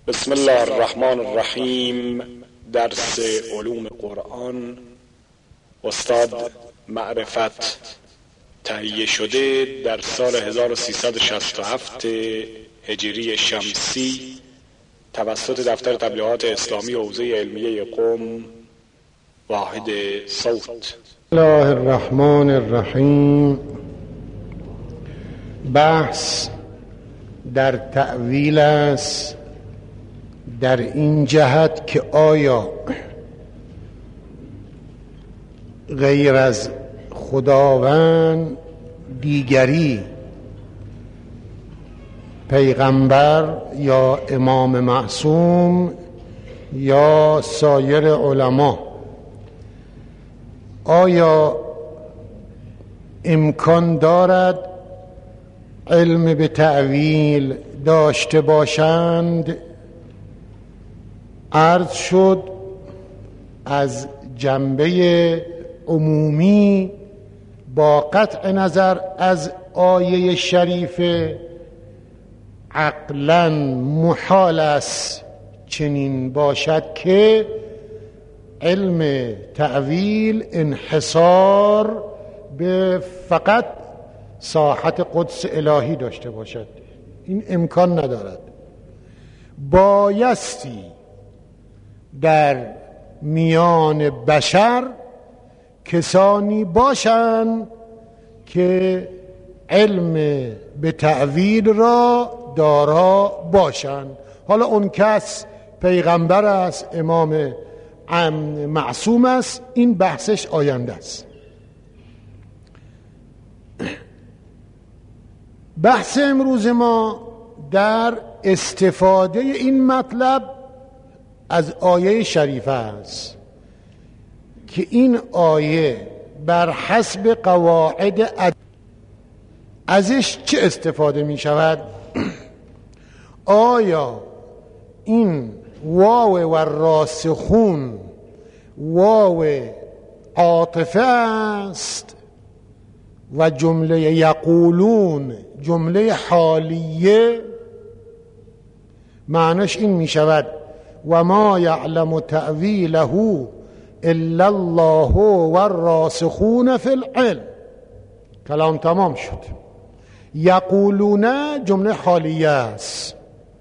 بسم الله الرحمن الرحیم. درس علوم قرآن، استاد معرفت، تهیه شده در سال 1367 هجری شمسی توسط دفتر تبلیغات اسلامی حوزه علمیه قم، واحد صوت. بسم الله الرحمن الرحیم. بحث در تأویل است، در این جهت که آیا غیر از خداوند دیگری پیغمبر یا امام معصوم یا سایر علما آیا امکان دارد علم به تأویل داشته باشند؟ عرض شد از جنبه عمومی با قطع نظر از آیه شریفه عقلاً محال است چنین باشد که علم تأویل انحصار به فقط ساحت قدس الهی داشته باشد. این امکان ندارد. بایستی در میان بشر کسانی باشند که علم به تأویل را دارا باشند. حالا اون کس پیغمبر است، امام معصوم است، این بحثش آینده است. بحث امروز ما در استفاده این مطلب از آیه شریفه است که این آیه بر حسب قواعد ازش چه استفاده می شود؟ آیا این واو و راسخون واو عاطفه است و جمله یقولون جمله حالیه؟ معنیش این می شود و ما یعلم تأویله الا الله والراسخون فی العلم. کلام تمام شد. یقولون جمله حالیه است.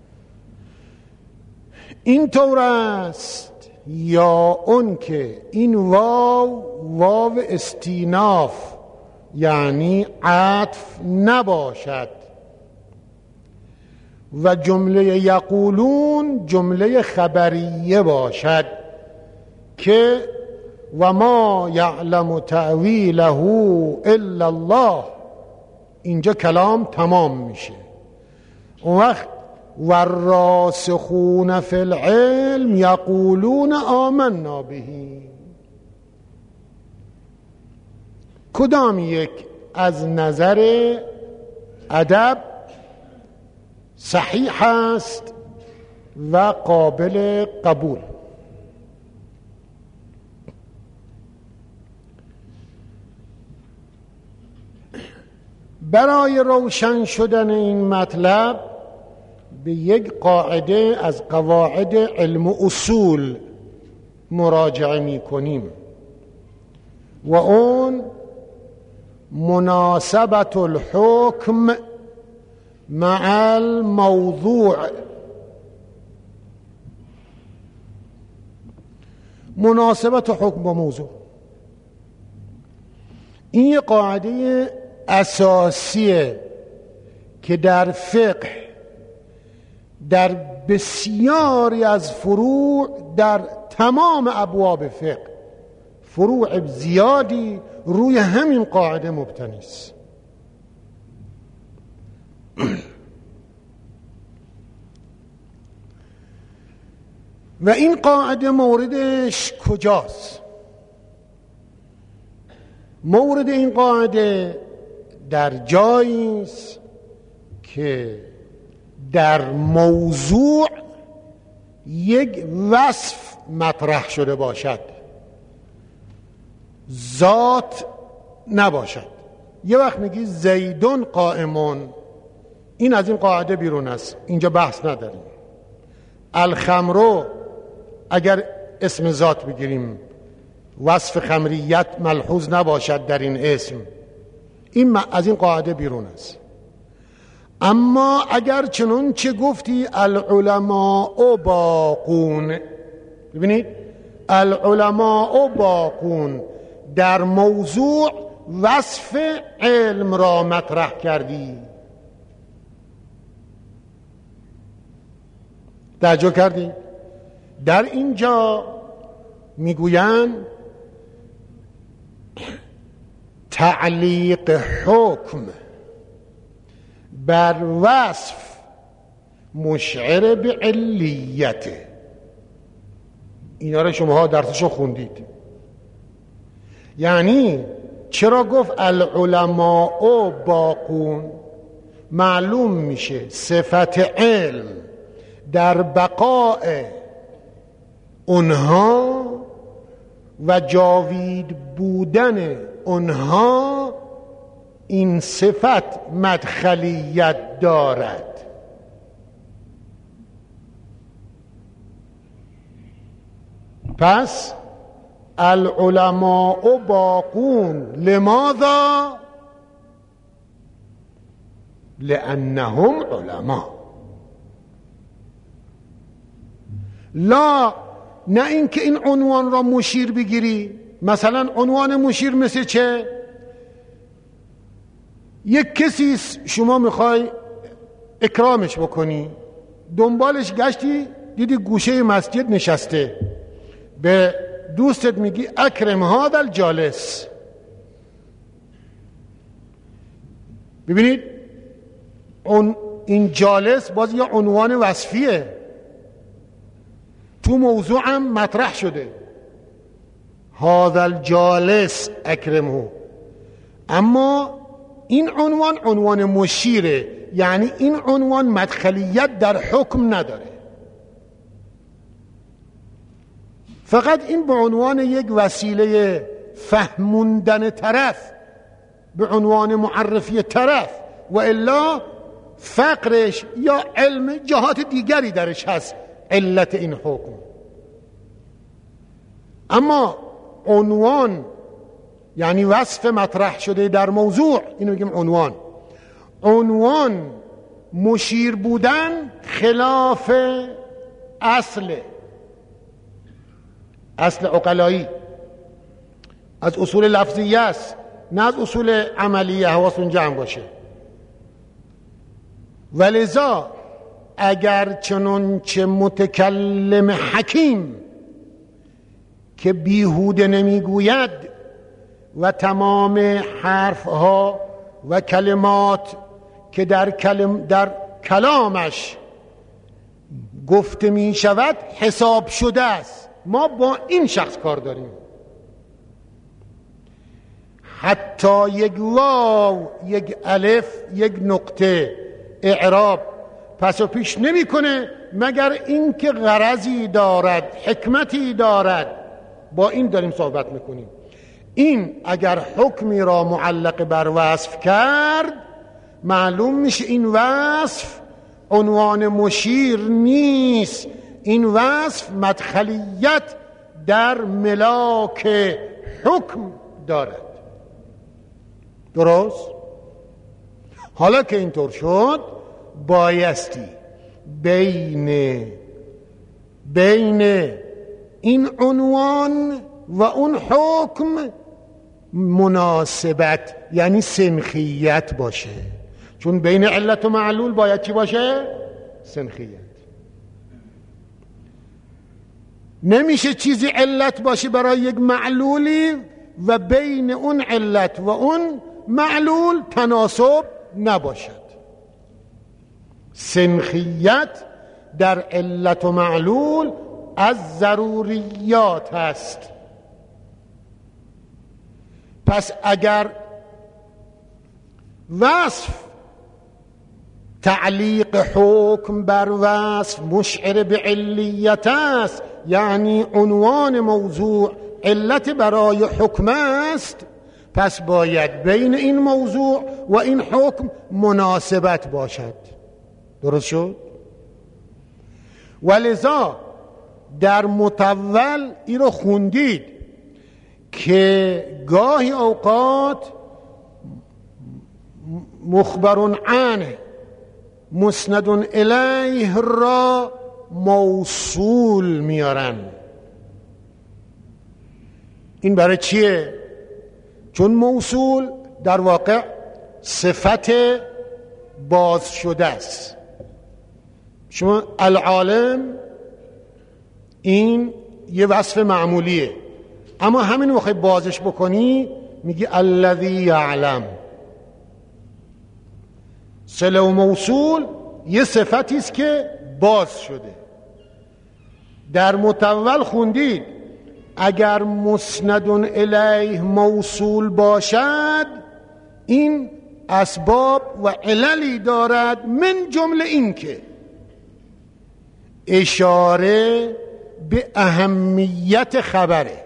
این طور است یا اون که این واو استیناف یعنی عطف نباشد و جمله یقولون جمله خبریه باشد که و ما یعلم تأویله الا الله. اینجا کلام تمام میشه. اون وقت والراسخون فی العلم یقولون آمنا به. کدام یک از نظر ادب صحیح است و قابل قبول؟ برای روشن شدن این مطلب به یک قاعده از قواعد علم اصول مراجعه می کنیم و اون مناسبت الحکم مع الموضوع. مناسبت حکم با موضوع این یه قاعده اساسیه که در فقه در بسیاری از فروع در تمام ابواب فقه فروع زیادی روی همین قاعده مبتنی است. و این قاعده موردش کجاست؟ مورد این قاعده در جایی است که در موضوع یک وصف مطرح شده باشد، ذات نباشد. یه وقت میگی زیدون قائمون، این از این قاعده بیرون است، اینجا بحث نداریم. الخمرو اگر اسم ذات بگیریم وصف خمریت ملحوظ نباشد در این اسم، این از این قاعده بیرون است. اما اگر چنون چه گفتی العلماء باقون، ببینید العلماء باقون، در موضوع وصف علم را مطرح کردی، توجه کردی؟ در اینجا میگویند تعلیق حکم بر وصف مشعر به علیته. اینا رو شما ها درسشو خوندید. یعنی چرا گفت العلماء باقون؟ معلوم میشه صفت علم در بقاء اونها و جاوید بودن اونها این صفت مدخلیت دارد. پس العلماء باقون لماذا؟ لأنهم علماء. لا نه اینکه این عنوان را مشیر بگیری. مثلا عنوان مشیر مثل چه؟ یک کسی شما میخوای اکرامش بکنی، دنبالش گشتی دیدی گوشه مسجد نشسته، به دوستت میگی اکرم هذا الجالس. ببینید این جالس باز یه عنوان وصفیه، تو موضوع هم مطرح شده، هذا الجالس اکرمه. اما این عنوان مشیره، یعنی این عنوان مدخلیت در حکم نداره، فقط این به عنوان یک وسیله فهموندن طرف، به عنوان معرفی طرف، و الا فقرش یا علم جهات دیگری درش هست علت این حکم. اما عنوان یعنی وصف مطرح شده در موضوع، اینو میگیم عنوان. عنوان مشیر بودن خلاف اصل عقلایی، از اصول لفظیه است نه از اصول عملیه. حواستون جمع باشه. ولذا اگر چنانچه متکلم حکیم که بیهوده نمیگوید و تمام حرفها و کلمات که در کلامش گفته می شود حساب شده است، ما با این شخص کار داریم. حتی یک واو، یک الف، یک نقطه اعراب پس و پیش نمی کنه مگر اینکه غرضی دارد، حکمتی دارد. با این داریم صحبت میکنیم. این اگر حکمی را معلق بر وصف کرد، معلوم میشه این وصف عنوان مشیر نیست، این وصف مدخلیت در ملاک حکم دارد. درست؟ حالا که اینطور شد، بایستی بین این عنوان و اون حکم مناسبت، یعنی سنخیت باشه. چون بین علت و معلول باید چی باشه؟ سنخیت. نمیشه چیزی علت باشه برای یک معلولی و بین اون علت و اون معلول تناسب نباشد. سنخیت در علت و معلول از ضروریات هست. پس اگر وصف تعلیق حکم بر وصف مشعر به علیت است، یعنی عنوان موضوع علت برای حکم است، پس باید بین این موضوع و این حکم مناسبت باشد. درست شد؟ ولذا در مطول این رو خوندید که گاهی اوقات مخبر عنه مسند الیه را موصول میارن. این برای چیه؟ چون موصول در واقع صفت باز شده است. شما العالم این یه وصف معمولیه، اما همین میخوای بازش بکنی میگی الذی یعلم. صله و موصول یه صفتی است که باز شده. در مطول خوندید اگر مسند الیه موصول باشد این اسباب و عللی دارد، من جمله این که اشاره به اهمیت خبره.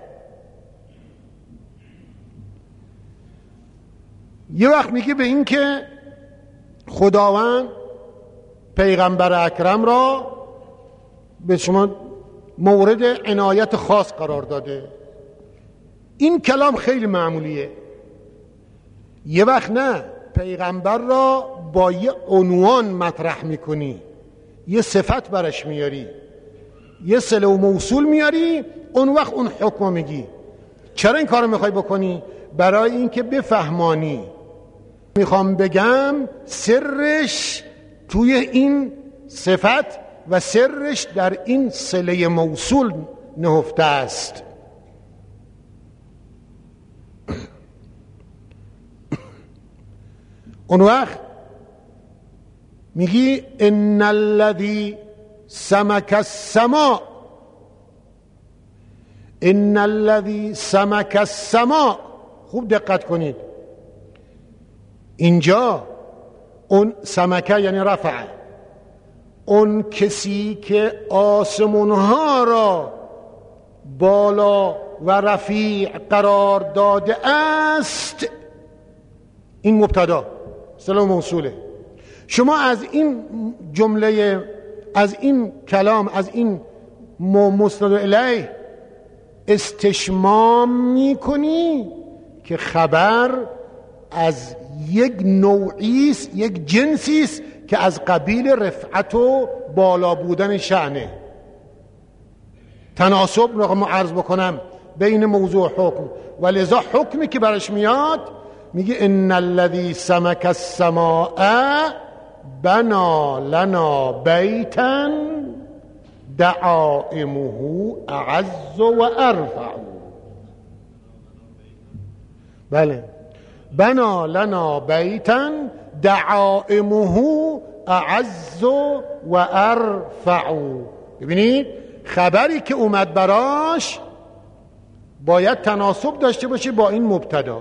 یه وقت میگه به این که خداوند پیغمبر اکرم را به شما مورد عنایت خاص قرار داده. این کلام خیلی معمولیه. یه وقت نه، پیغمبر را با یه عنوان مطرح میکنی، یه صفت برش میاری، یه صله و موصول میاری، اون وقت اون حکم میگی. چرا این کارو میخوای بکنی؟ برای اینکه بفهمانی. میخوام بگم سرش توی این صفت و سرش در این صله موصول نهفته است. اون وقت میگی ان الذی سمک السماء، ان الذی سمک السماء. خوب دقت کنید، اینجا اون سمکه یعنی رفع، اون کسی که آسمانها را بالا و رفیع قرار داده است، این مبتدا صله و موصوله. شما از این جمله، از این کلام، از این مسند الیه استشمام میکنی که خبر از یک نوعی است، یک جنسی است که از قبیل رفعت و بالا بودن شأنه. تناسب رو عرض بکنم بین موضوع حکم، ولذا حکمی که برش میاد میگه ان الذی سمک السماء بنا لنا بیتا دعائمه اعز و ارفع. بله، بنا لنا بیتا دعائمه اعز و ارفع. ببینید خبری که اومد براش باید تناسب داشته باشه با این مبتدا.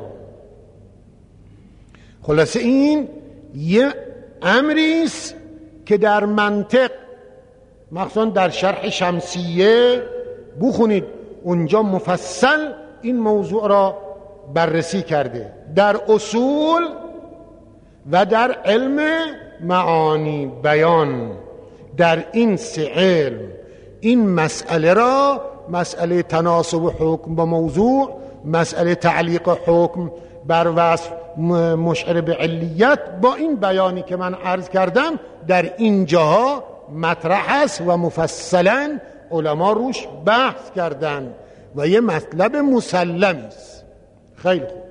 خلاصه این یه امریست که در منطق، مخصوصا در شرح شمسیه بخونید، اونجا مفصل این موضوع را بررسی کرده. در اصول و در علم معانی بیان، در این سه علم این مسئله را، مسئله تناسب حکم با موضوع، مسئله تعلیق حکم بر وصف مشعر به علیت، با این بیانی که من عرض کردم در این جاها مطرح است و مفصلا علما روش بحث کردن و یه مطلب مسلمی است. خیلی خوب،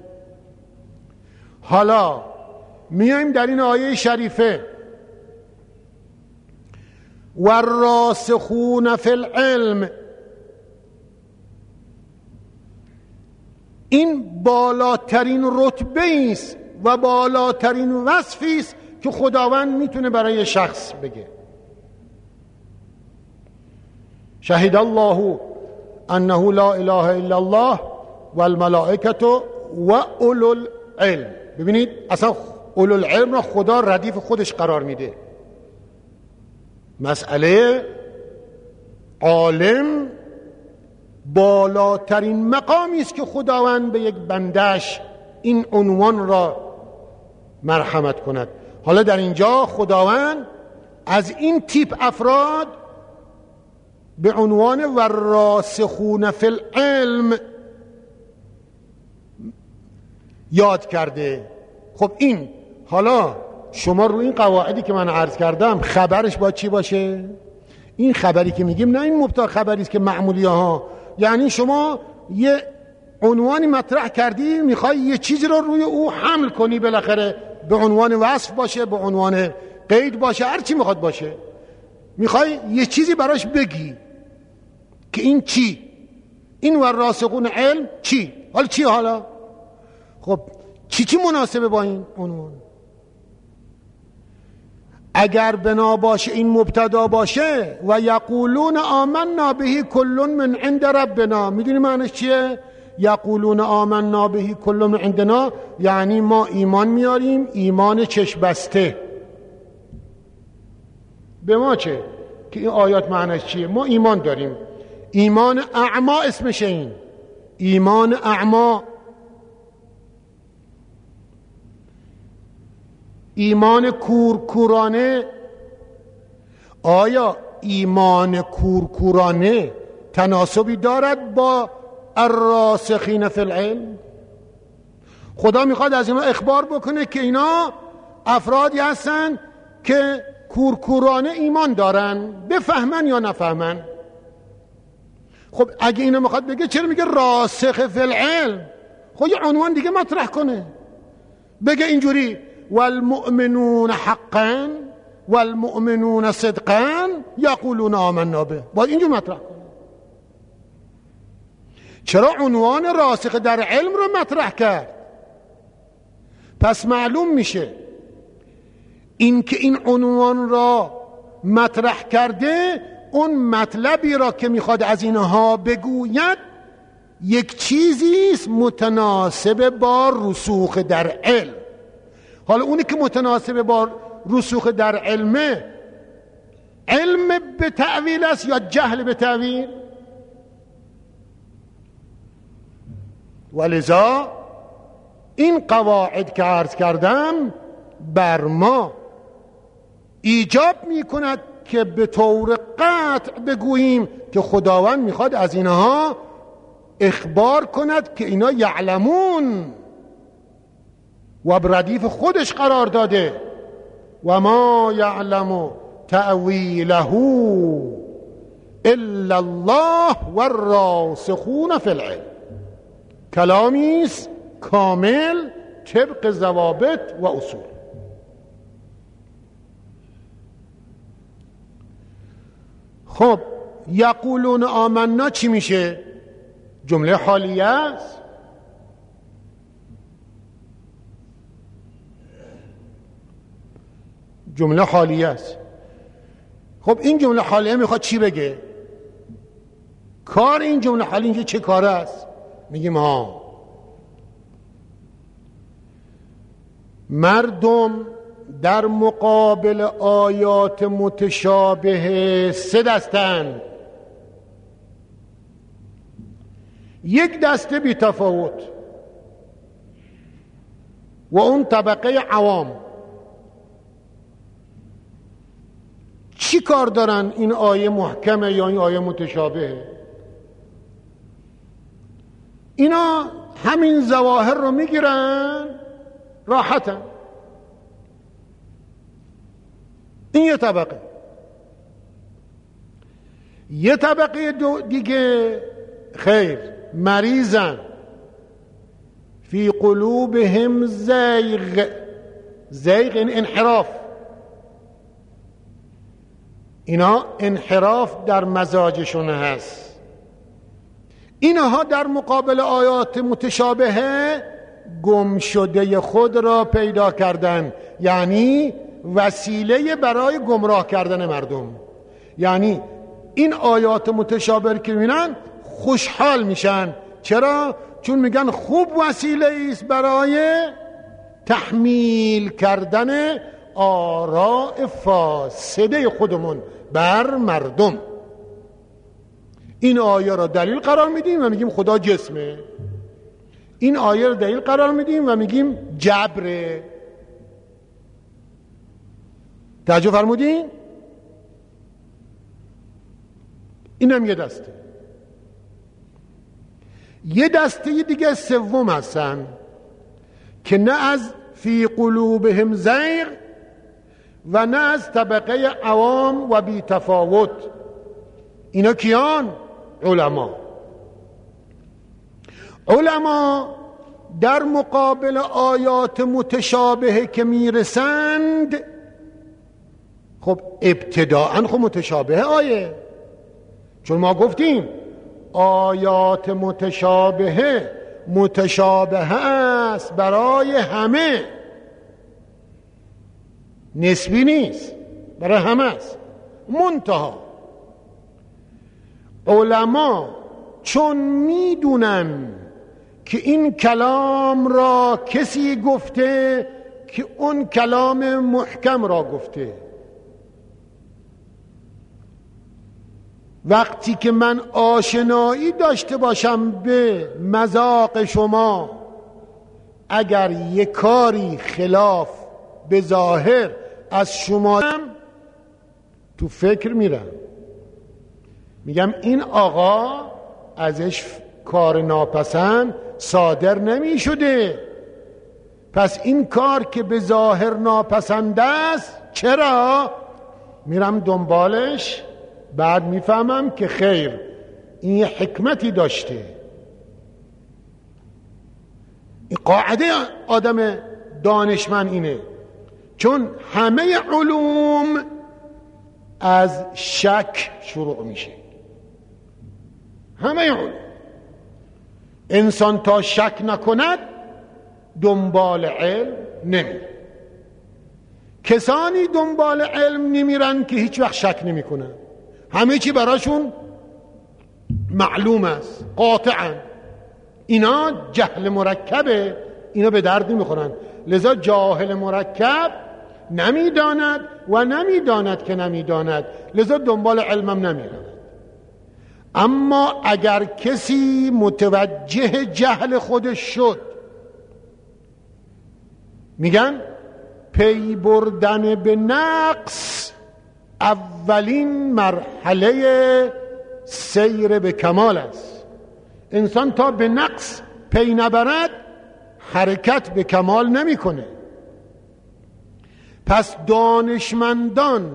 حالا میایم در این آیه شریفه والراسخون فی العلم. این بالاترین رتبه است و بالاترین وصفی است که خداوند میتونه برای شخص بگه. شهد الله انه لا اله الا الله والملائکه و اولو العلم. ببینید اصلا اولو العلم را خدا ردیف خودش قرار میده. مسئله عالم بالاترین مقامی است که خداوند به یک بندش این عنوان را مرحمت کند. حالا در اینجا خداوند از این تیپ افراد به عنوان والراسخون فی العلم یاد کرده. خب این حالا شما رو این قواعدی که من عرض کردم خبرش باید چی باشه؟ این خبری که میگیم نه این مبتدا خبری است که معمولی ها، یعنی شما یه عنوانی مطرح کردی میخوای یه چیزی رو روی او حمل کنی، بالاخره به عنوان وصف باشه، به عنوان قید باشه، هر چی میخواد باشه، میخوای یه چیزی براش بگی که این چی؟ این والراسخون علم چی؟ حالا چی حالا؟ خب چی مناسبه با این عنوان؟ اگر بنا باشه این مبتدا باشه و یقولون آمنا به کل من عند ربنا، میدونی معنیش چیه؟ یقولون آمنا به کل من عندنا یعنی ما ایمان میاریم، ایمان چشم بسته. به ما چه که این آیات معنیش چیه؟ ما ایمان داریم، ایمان اعما اسمشه، این ایمان اعما، ایمان کورکورانه. آیا ایمان کورکورانه تناسبی دارد با الراسخین فی العلم؟ خدا میخواد از اینا اخبار بکنه که اینا افرادی هستن که کورکورانه ایمان دارن، بفهمن یا نفهمن. خب اگه اینا میخواد بگه چرا میگه راسخ فی العلم؟ خب یه عنوان دیگه مطرح کنه، بگه اینجوری والمؤمنون حقا والمؤمنون صدقا یقولون آمنا به، باید اینجور مطرح کنه. چرا عنوان راسخ در علم رو مطرح کرد؟ پس معلوم میشه این که این عنوان را مطرح کرده اون مطلبی را که میخواد از اینها بگوید یک چیزیست متناسب با رسوخ در علم. حالا اونی که متناسب با رسوخ در علمه، علم به تأویل است یا جهل به تأویل؟ ولذا این قواعد که عرض کردم بر ما ایجاب می کند که به طور قطع بگوییم که خداوند میخواد از اینها اخبار کند که اینا یعلمون و بردیف خودش قرار داده و ما یعلم تأویله الا الله والراسخون فی العلم. کلامیست کامل طبق ضوابط و اصول. خب یقولون آمنا چی میشه؟ جمله حالیه است. جمله حالیه است. خب این جمله حالیه میخواد چی بگه؟ کار این جمله حالیه اینجا چه کاره است؟ میگیم ها مردم در مقابل آیات متشابه سه دستن. یک دسته بی تفاوت و اون طبقه عوام. چی کار دارن؟ این آیه محکمه یا این آیه متشابهه؟ اینا همین ظواهر رو میگیرن راحتن. این یه طبقه. یه طبقه دیگه خیر، مریضن، فی قلوبهم زیغ. زیغ این انحراف. اینا انحراف در مزاجشون هست. اینها در مقابل آیات متشابهه گم شده خود را پیدا کردن، یعنی وسیله برای گمراه کردن مردم. یعنی این آیات متشابه که میبینن خوشحال میشن. چرا؟ چون میگن خوب وسیله است برای تحمیل کردن آراء فاسده خودمون بر مردم. این آیه را دلیل قرار میدیم و میگیم خدا جسمه. این آیه را دلیل قرار میدیم و میگیم جبره. توجه فرمودین؟ اینم یه دسته. یه دسته دیگه سوم هستن که نه از فی قلوبهم زیغ و نه از طبقه عوام و بی تفاوت. اینا کیان؟ علما. علما در مقابل آیات متشابهه که میرسند، خب ابتداءً خب متشابه آیه، چون ما گفتیم آیات متشابه است برای همه، نسبی نیست، برای همه است. منتها علما چون میدونن که این کلام را کسی گفته که اون کلام محکم را گفته، وقتی که من آشنایی داشته باشم به مذاق شما، اگر یک کاری خلاف به ظاهر از شما تو فکر میرم، میگم این آقا ازش کار ناپسند صادر نمی شده، پس این کار که به ظاهر ناپسند است چرا؟ میرم دنبالش، بعد میفهمم که خیر این یه حکمتی داشته. این قاعده آدم دانشمند اینه، چون همه علوم از شک شروع میشه. همه علوم، انسان تا شک نکند دنبال علم نمیره. کسانی دنبال علم نمیرن که هیچ وقت شک نمیکنن، همه چی براشون معلوم است قاطعا. اینا جهل مرکبه، اینا به درد نمیخورن. لذا جاهل مرکب نمیداند و نمیداند که نمیداند، لذا دنبال علمم نمیرن. اما اگر کسی متوجه جهل خودش شد، میگن پی بردن به نقص اولین مرحله سیر به کمال است. انسان تا به نقص پی نبرد حرکت به کمال نمیکنه. پس دانشمندان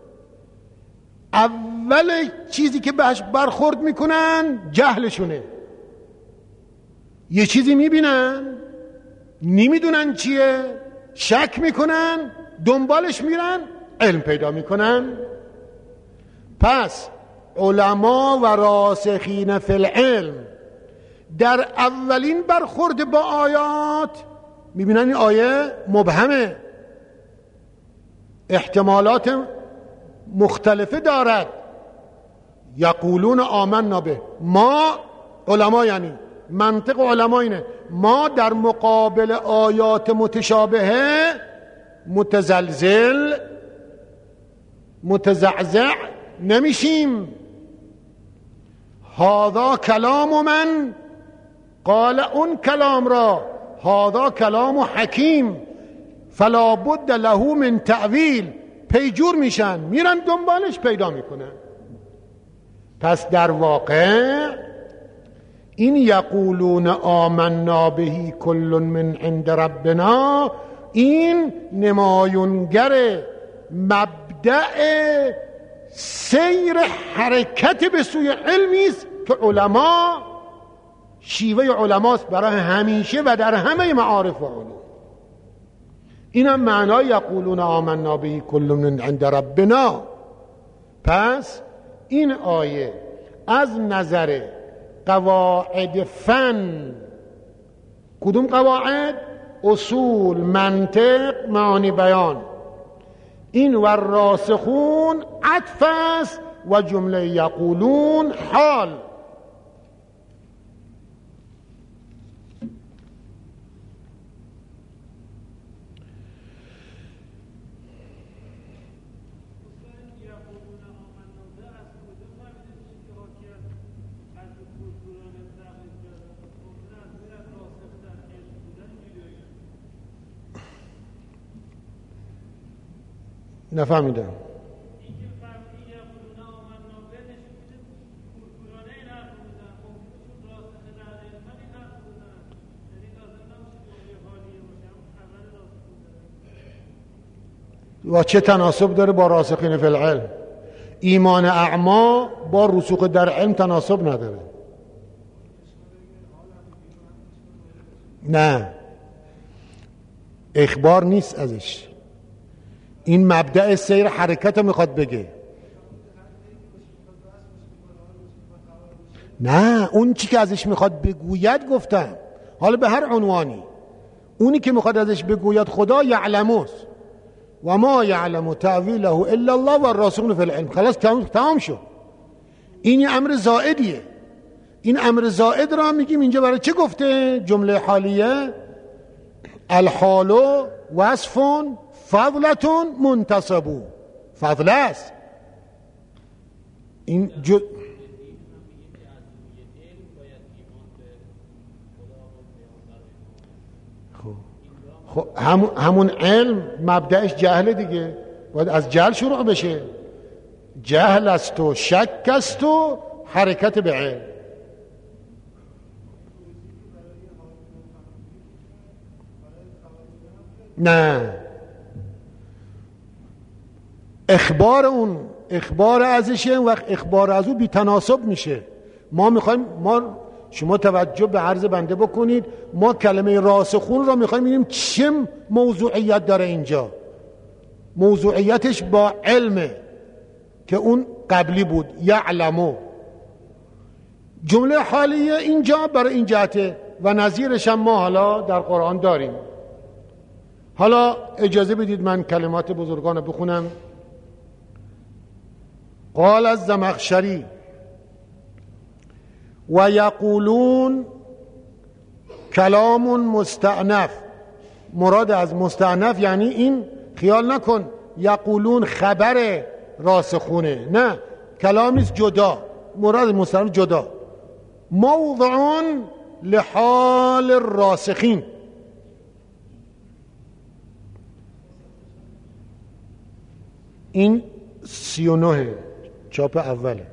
اول چیزی که بهش برخورد میکنن جهلشونه. یه چیزی میبینن نمیدونن چیه، شک میکنن، دنبالش میرن، علم پیدا میکنن. پس علما و راسخین فی العلم در اولین برخورد با آیات میبینن این آیه مبهمه، احتمالات مختلفه دارد. یقولون آمنا به، ما علما، یعنی منطق علما اینه، ما در مقابل آیات متشابهه متزلزل متزعزع نمیشیم. هذا کلام من، قال اون کلام را هذا کلام حکیم فلا بد له من تعویل، پیجور میشن، میرن دنبالش، پیدا میکنن. پس در واقع این یقولون آمنا بهی کل من عند ربنا، این نمایانگر مبدأ سیر حرکت به سوی علمی است که علما، شیوه علماست برای همیشه و در همه معارف و علوم. اینم معنای یقولون آمنا بهی کل من عند ربنا. پس این آیه از نظر قواعد فن، کدوم قواعد؟ اصول، منطق، معانی بیان، این و راسخون عطف است و جمله یقولون حال. نفهمیدم. و چه تناسب داره با راسخین فی العلم؟ ایمان اعما با رسوخ در علم تناسب نداره. نه، اخبار نیست ازش، این مبدأ سیر حرکت رو میخواد بگه. نه، اون چی که ازش میخواد بگوید گفتم، حالا به هر عنوانی، اونی که میخواد ازش بگوید خدا یعلموست و ما یعلم تأویله الا الله و الراسخون فی العلم. خلاص تمام شد. این امر زائدیه. این امر زائد را میگیم اینجا برای چه گفته؟ جمله حالیه الحال وصف فضلة منتصب، فضل است. این خب همون علم مبدأش جهل دیگه، باید از جهل شروع بشه. جهل است و شک است و حرکت به علم. نه، اخبار ازشه، وقت اخبار از او بی تناسب میشه. ما میخوایم، شما توجه به عرض بنده بکنید، ما کلمه راسخون را میخوایم ببینیم چه موضوعیت داره اینجا. موضوعیتش با علمه که اون قبلی بود، یعلمو. جمله حالیه اینجا برای این جهته و نظیرش هم ما حالا در قرآن داریم. حالا اجازه بدید من کلمات بزرگان بخونم. قال الزمخشری و یقولون کلام مستأنف. مراد از مستأنف یعنی این، خیال نکن یقولون خبر راسخونه، نه، کلامی جدا. مراد مستأنف جدا. موضع لحال الراسخین. این 39 چاپ اوله،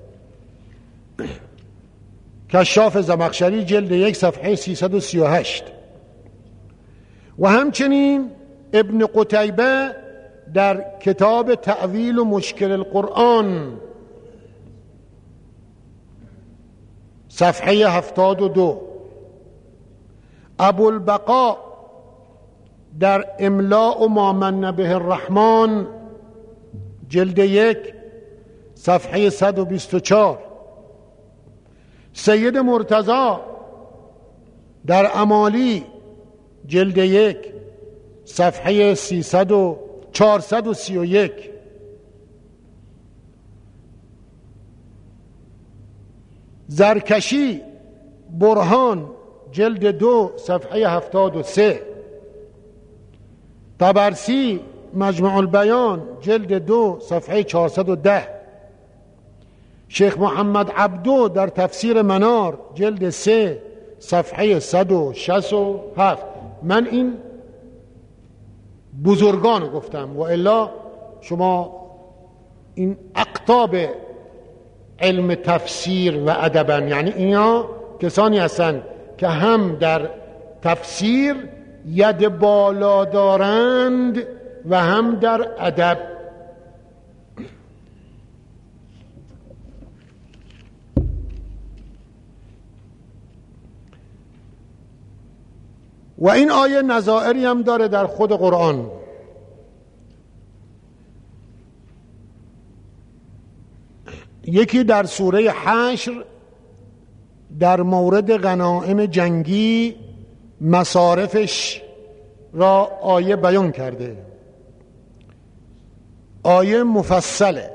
کشاف زمخشری جلد 1 صفحه 338. و همچنین ابن قتیبه در کتاب تأویل و مشکل القرآن صفحه 72. ابوالبقاء در املاء ما من به الرحمن جلد 1 صفحه 124. سید مرتضی در امالی جلد 1 صفحه 431. زرکشی برهان جلد 2 صفحه 73. طبرسی مجمع البیان جلد 2 صفحه 410. شیخ محمد عبدو در تفسیر منار جلد 3 صفحه 167. من این بزرگان گفتم و الا شما این اقطاب علم تفسیر و ادبن، یعنی اینا کسانی هستند که هم در تفسیر ید بالا دارند و هم در ادب. و این آیه نظائری هم داره در خود قرآن. یکی در سوره حشر در مورد غنایم جنگی مصارفش را آیه بیان کرده. آیه مفصله،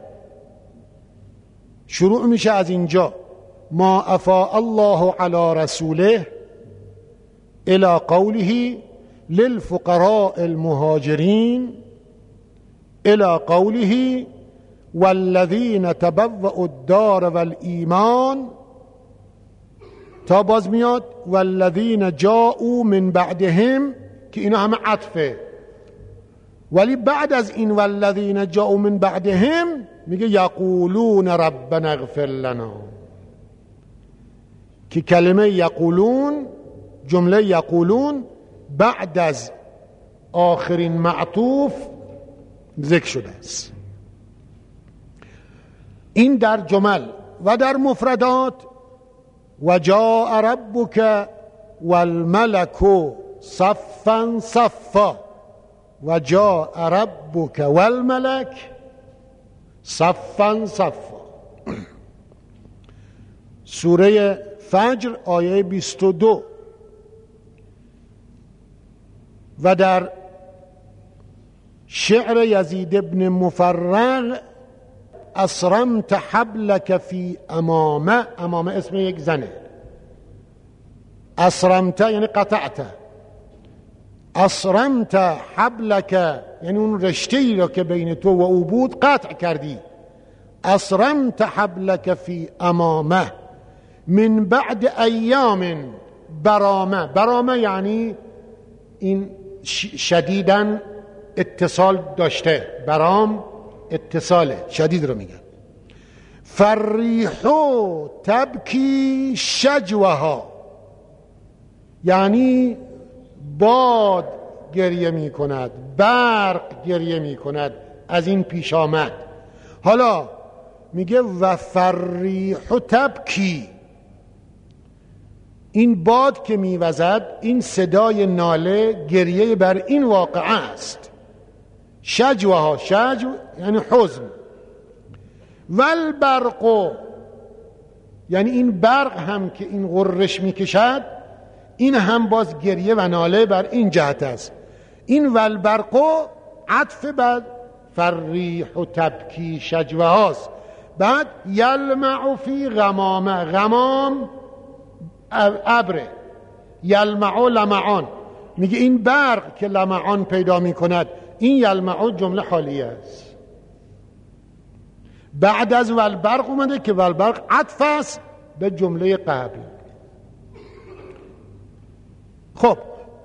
شروع میشه از اینجا: ما افاء الله علی رسوله الى قوله للفقراء المهاجرين الى قوله والذين تبوأوا الدار والایمان، تا باز میاد والذین جاءوا من بعدهم، که اینا همه عطفه، ولی بعد از این والذین جاءوا من بعدهم میگه یقولون ربنا اغفر لنا، که کلمه یقولون، جمله یقولون بعد از آخرین معطوف ذکر شده است. این در جمل. و در مفردات و جاء ربک والملک صفا صفا و جاء ربک والملک صفا صفا. سوره فجر آیه 22. و در شعر یزید ابن مفرق اسرمت حبلک فی امامه، امامه اسم یک زنه، اسرمت یعنی قطعت، اسرمت حبلک یعنی اون رشته‌ای را که بین تو و او بود قطع کردی. اسرمت حبلک فی امامه من بعد ایام برامه، برامه یعنی این شدیداً اتصال داشته، برام اتصاله، شدید رو میگن. فریحو تبکی شجوها یعنی باد گریه می کند، برق گریه می کند از این پیش آمد. حالا میگه و فریحو تبکی، این باد که میوزد این صدای ناله گریه بر این واقعه است. شجوها، شجو یعنی حزن. والبرق یعنی این برق هم که این غرش میکشد این هم باز گریه و ناله بر این جهت است. این والبرق عطف بر فریح و تبکی شجوه هاست. بعد یلمع فی غمامه، غمام ابره، یلمع لمعان، میگه این برق که لمعان پیدا میکند این یلمع جمله حالیه است. بعد از والبرق اومده که والبرق عطف است به جمله قبل. خب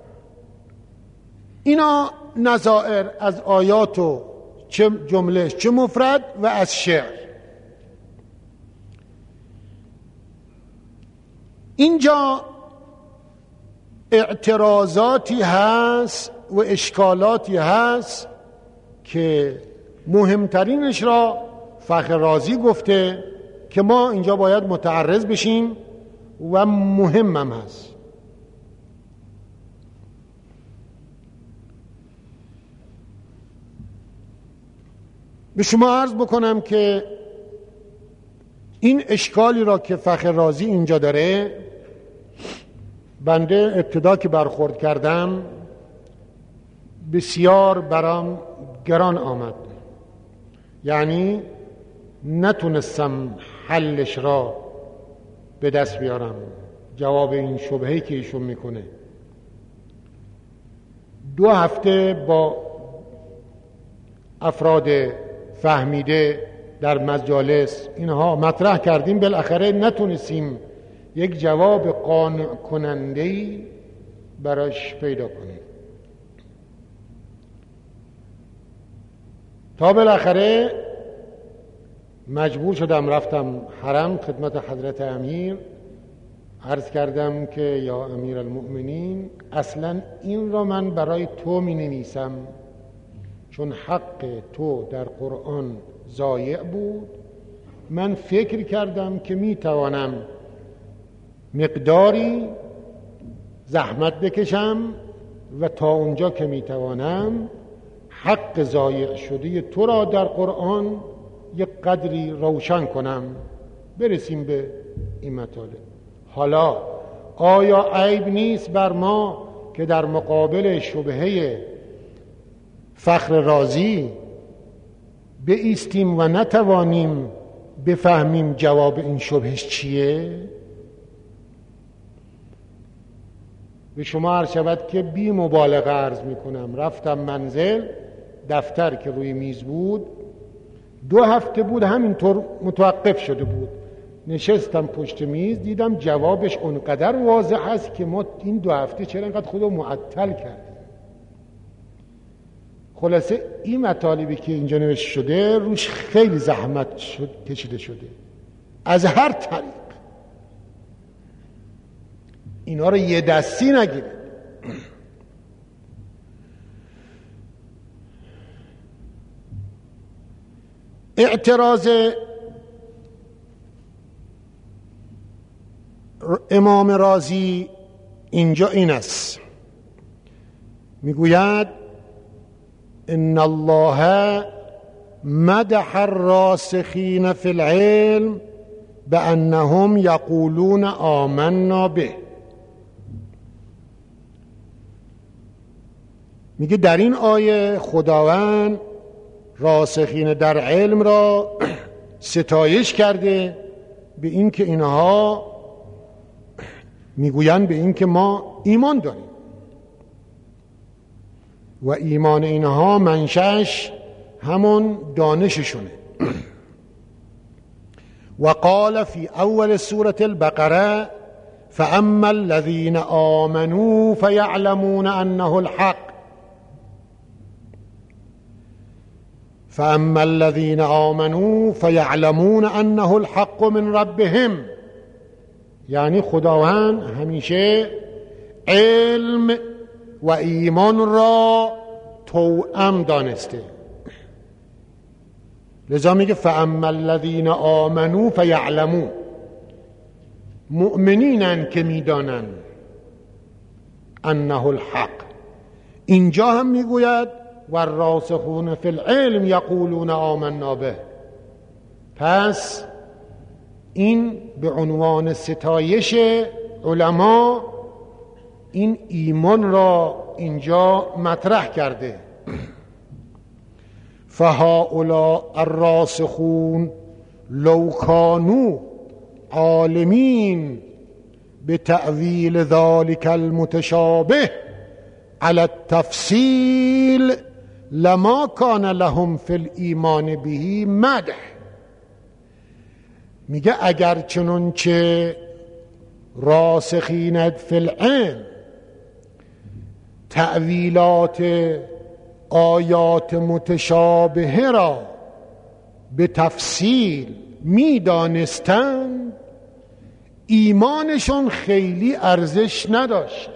اینا نظائر از آیات و چه جمله چه مفرد و از شعر. اینجا اعتراضاتی هست و اشکالاتی هست که مهمترینش را فخر رازی گفته که ما اینجا باید متعرض بشیم و مهمم هست. به شما عرض بکنم که این اشکالی را که فخر رازی اینجا داره بنده ابتدا که برخورد کردم بسیار برام گران آمد، یعنی نتونستم حلش را به دست بیارم، جواب این شبهه‌ای که ایشون میکنه. 2 هفته با افراد فهمیده در مجالس اینها مطرح کردیم، بالاخره نتونستیم یک جواب قانع کننده‌ای براش پیدا کنیم تا بالاخره مجبور شدم رفتم حرم خدمت حضرت امیر، عرض کردم که یا امیر المؤمنین اصلا این را من برای تو می نویسم چون حق تو در قرآن ضایع بود. من فکر کردم که می توانم مقداری زحمت بکشم و تا اونجا که می توانم حق ضایع شده تو را در قرآن یک قدری روشن کنم، برسیم به این مطالب. حالا آیا عیب نیست بر ما که در مقابل شبهه فخر رازی بایستیم و نتوانیم بفهمیم جواب این شبهش چیه؟ به شما عرض شود که بی مبالغه عرض میکنم رفتم منزل، دفتر که روی میز بود 2 هفته بود همینطور متوقف شده بود، نشستم پشت میز دیدم جوابش اونقدر واضح است که ما این 2 هفته چرا اینقدر خودو معطل کردیم. خلاصه این مطالبی که اینجا نوشته شده روش خیلی زحمت کشیده شده از هر طریق. اینا رو یه دستی نگیرید. اعتراض امام رازی اینجا این است، میگوید ان الله مدح الراسخین فی العلم بانهم یقولون آمنا به. میگه در این آیه خداوند راسخین در علم را ستایش کرده به این که اینها میگویند به این که ما ایمان داریم و ایمان اینها منشأش همون دانششونه. وقال في اول سورة البقره فاما الذين آمنوا فيعلمون انه الحق فاما الذين آمنوا فيعلمون انه الحق من ربهم. یعنی خداوند همیشه علم و ایمان را توأم دانسته، لذا میگه فاما الذین آمنوا فیعلمون، مؤمنینن که میدانن انه الحق. اینجا هم میگوید والراسخون فی العلم یقولون آمنا به. پس این به عنوان ستایش علما این ایمان را اینجا مطرح کرده. فهؤلاء الراسخون لو كانوا عالمین بتأویل ذلك المتشابه على التفصیل لما كان لهم في الایمان به مدح. میگه اگر چنانچه راسخین فی العلم تأویلات آیات متشابه را به تفصیل میدانستند، ایمانشون خیلی ارزش نداشت.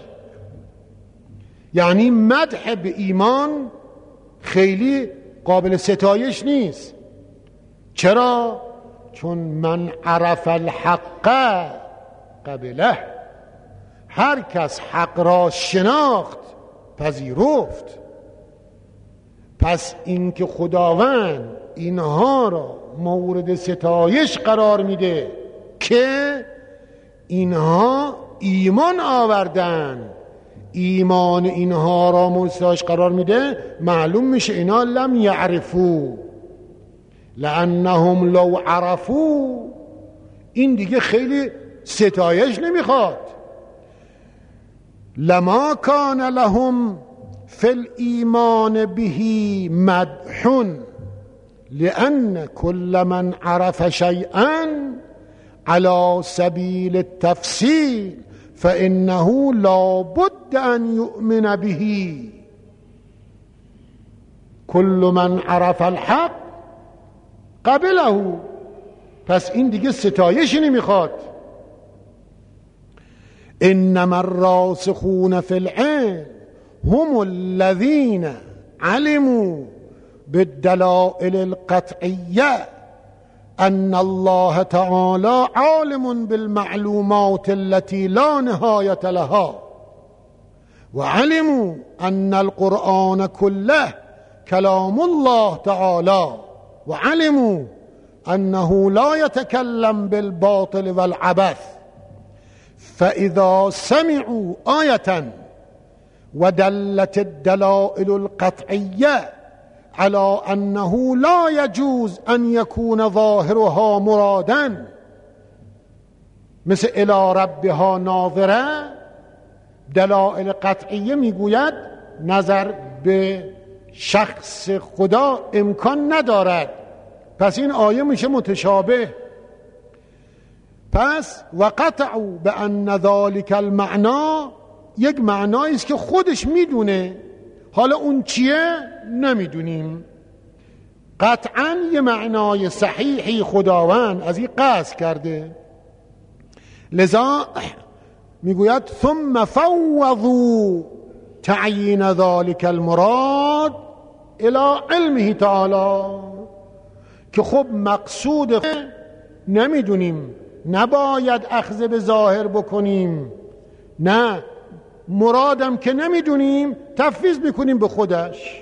یعنی مدح به ایمان خیلی قابل ستایش نیست. چرا؟ چون من عرف الحق قبله، هر کس حق را شناخت پذیرفت. پس این که خداوند اینها را مورد ستایش قرار میده که اینها ایمان آوردن، ایمان اینها را مورد ستایش قرار میده، معلوم میشه اینا لم یعرفو لانهم لو عرفو. این دیگه خیلی ستایش نمیخواد. لما کان لهم فی الایمان به مدح لأن كل من عرف شيئا على سبيل التفصيل فإنه لا بد أن يؤمن به. كل من عرف الحق قبله. پس این دیگه ستایشی نمیخواد. انما الراسخون في العلم هم الذين علموا بالدلائل القطعية أن الله تعالى عالم بالمعلومات التي لا نهاية لها، وعلموا أن القرآن كله كلام الله تعالى، وعلموا أنه لا يتكلم بالباطل والعبث. فإذا سمعوا آية ودلت الدلائل القطعية على أنه لا يجوز أن يكون ظاهرها مرادا مثل إلى ربها ناظرة، دلائل قطعیه میگوید نظر به شخص خدا امکان ندارد، پس این آیه میشه متشابه. پس وقطعوا بأن ذلك المعنى یک معنایی است که خودش میدونه، حالا اون چیه نمیدونیم. قطعا یه معنای صحیحی خداوند از این قصد کرده، لذا میگوید ثم فوضوا تعیین ذلك المراد الى علمه تعالی، که خب مقصود نمیدونیم، نباید اخذ به ظاهر بکنیم، نه مرادم که نمیدونیم تفویض میکنیم به خودش.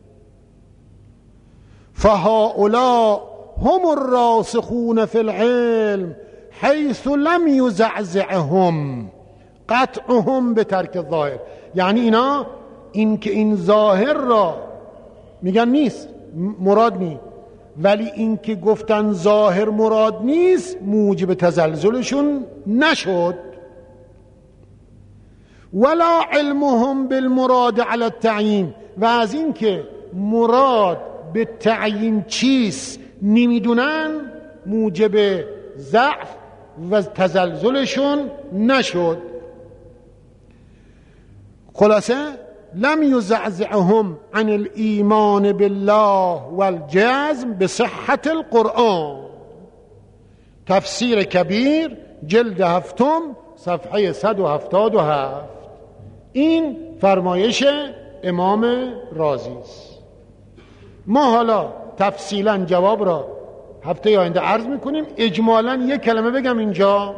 فهؤلاء هم الراسخون فی العلم حیث لم یزعزعهم قطعهم به ترک الظاهر. یعنی اینا این که این ظاهر را میگن نیست، مراد نیست، ولی این که گفتن ظاهر مراد نیست موجب تزلزلشون نشد. ولا علمهم بالمراد على التعیین، و از این که مراد به تعیین چیست نمیدونن موجب ضعف و تزلزلشون نشد. خلاصه لم یزعزعهم عن الایمان بالله والجزم بصحة القرآن. تفسیر کبیر جلد 7 صفحه 177. این فرمایش امام رازی است. ما حالا تفصیلا جواب را هفته آینده عرض میکنیم. اجمالا یک کلمه بگم اینجا.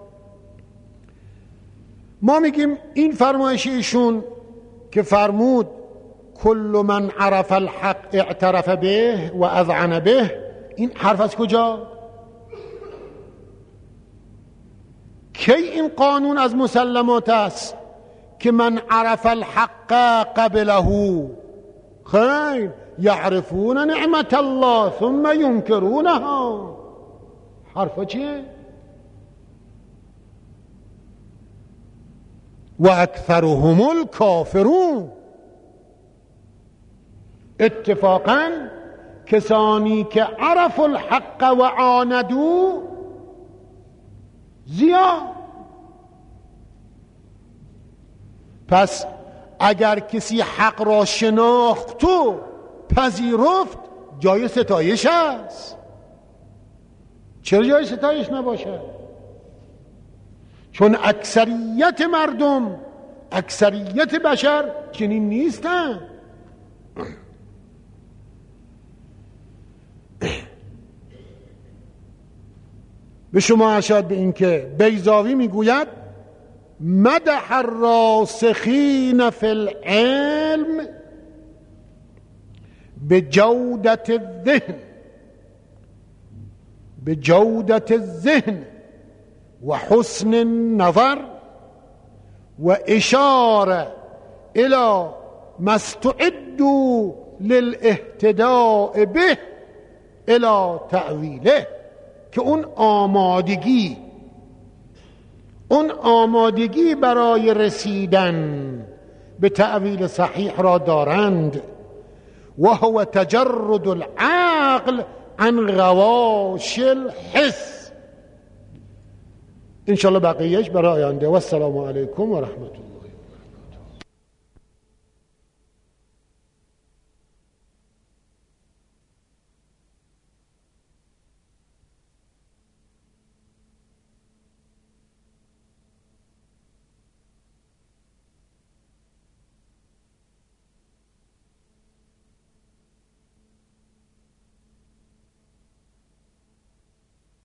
ما میگیم این فرمایش ایشون که فرمود کل من عرف الحق اعترف به و اذعن به، این حرف از کجا؟ کی این قانون از مسلمات است که من عرف الحق قبله؟ خیر، یعرفون نعمت الله ثم ینکرونها. حرف چیه؟ و اکثرهم الکافرون. اتفاقا کسانی که عرف الحق و عاندو زیاد. پس اگر کسی حق را شناخت و پذیرفت جای ستایش است. چرا جای ستایش نباشه؟ چون اکثریت مردم، اکثریت بشر چنین نیستن. به شما ارشاد به این که بیضاوی میگوید مدح الراسخین فی العلم بجودت الذهن، بجودت الذهن و حسن النظر و اشاره الى ما استعدوا للاهتداء به الى تأویله، که اون آمادگی برای رسیدن به تأویل صحیح را دارند. و هو تجرد العقل عن غواش الحس. انشاءالله بقیهش برای آینده. و السلام علیکم و رحمت الله.